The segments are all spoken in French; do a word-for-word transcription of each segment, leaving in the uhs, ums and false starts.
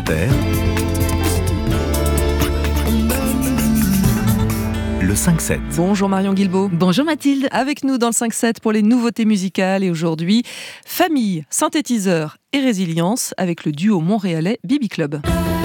Inter, le cinq sept. Bonjour Marion Guilbault. Bonjour Mathilde. Avec nous dans le cinq sept pour les nouveautés musicales et aujourd'hui, famille, synthétiseur et résilience avec le duo montréalais Bibi Club.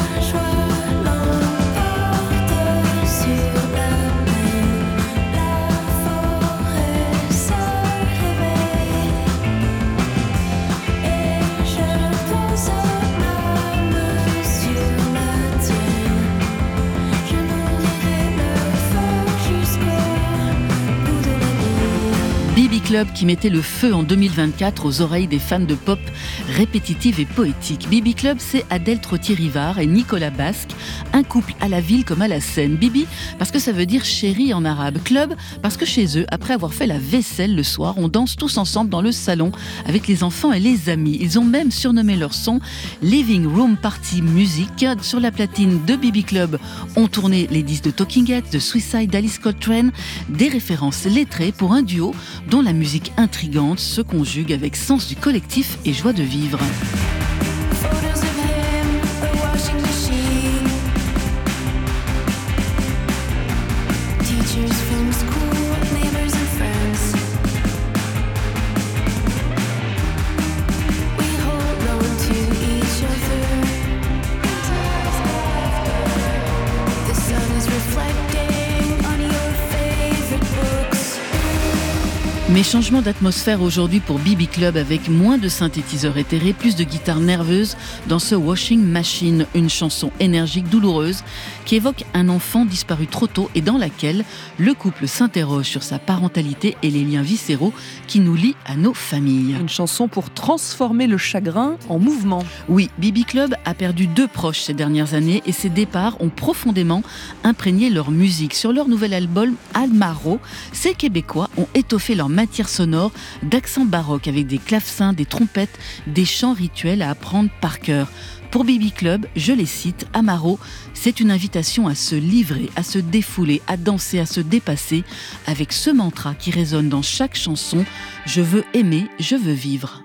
Bibi Club qui mettait le feu en deux mille vingt-quatre aux oreilles des fans de pop répétitive et poétique. Bibi Club, c'est Adèle Trottier-Rivard et Nicolas Basque, un couple à la ville comme à la scène. Bibi, parce que ça veut dire chérie en arabe. Club, parce que chez eux, après avoir fait la vaisselle le soir, on danse tous ensemble dans le salon avec les enfants et les amis. Ils ont même surnommé leur son Living Room Party Music. Sur la platine de Bibi Club, on tournait les disques de Talking Heads, de Suicide, d'Alice Coltrane, des références lettrées pour un duo dont la musique intrigante se conjugue avec sens du collectif et joie de vivre. Mais changement d'atmosphère aujourd'hui pour Bibi Club avec moins de synthétiseurs éthérés, plus de guitares nerveuses dans ce Washing Machine, une chanson énergique, douloureuse, qui évoque un enfant disparu trop tôt et dans laquelle le couple s'interroge sur sa parentalité et les liens viscéraux qui nous lient à nos familles. Une chanson pour transformer le chagrin en mouvement. Oui, Bibi Club a perdu deux proches ces dernières années et ces départs ont profondément imprégné leur musique. Sur leur nouvel album Amaro, ces Québécois ont étoffé leur matière sonore d'accents baroques avec des clavecins, des trompettes, des chants rituels à apprendre par cœur. Pour Bibi Club, je les cite, Amaro, c'est une invitation à se livrer, à se défouler, à danser, à se dépasser avec ce mantra qui résonne dans chaque chanson, je veux aimer, je veux vivre.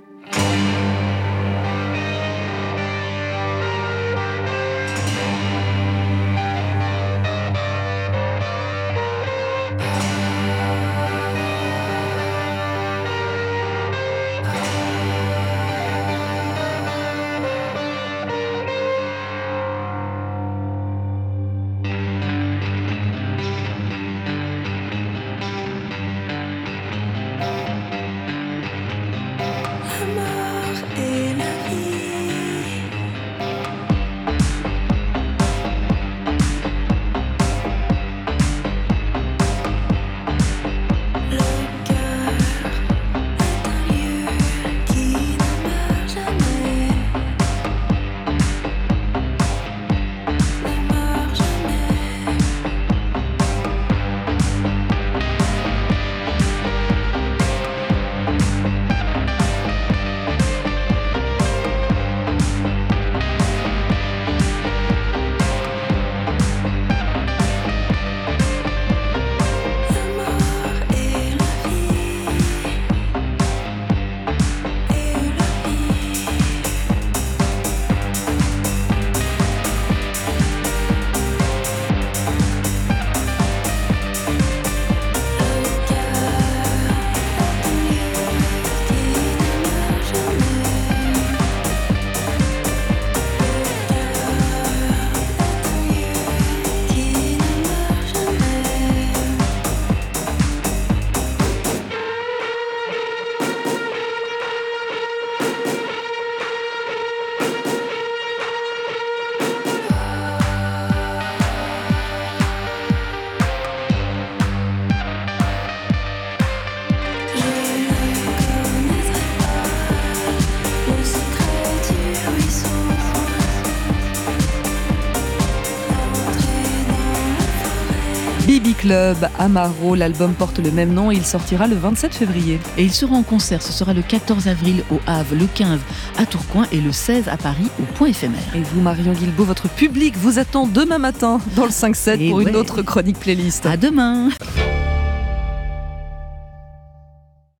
Bibi Club, Amaro, l'album porte le même nom et il sortira le vingt-sept février. Et il sera en concert, ce sera le quatorze avril au Havre, le quinze à Tourcoing et le seize à Paris au Point Éphémère. Et vous, Marion Guilbault, votre public vous attend demain matin dans le cinq sept pour ouais. une autre chronique playlist. À demain.